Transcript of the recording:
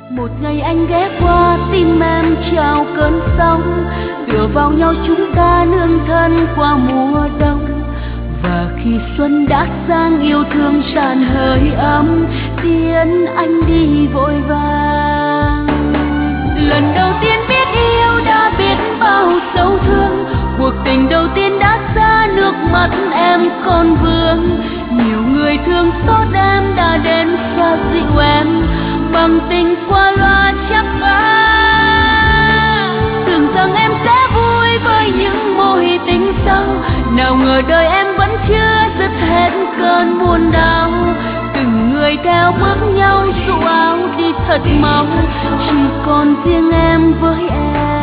Một ngày anh ghé qua tim em trào cơn sóng, tựa vào nhau chúng ta nương thân qua mùa đông. Và khi xuân đã sang yêu thương tràn hơi ấm, tiễn anh đi vội vàng. Lần đầu tiên biết yêu đã biết bao sâu thương, cuộc tình đầu tiên đã xa nước mắt em còn vương. Nhiều người thương xót em đã đến xoa dịu em bằng tình qua loa chắc vá. Tưởng rằng em sẽ vui với những mối tình sau, nào ngờ đời em vẫn chưa dứt hết cơn buồn đau. Từng người theo bước nhau dù áo đi thật mau, chỉ còn riêng em với em.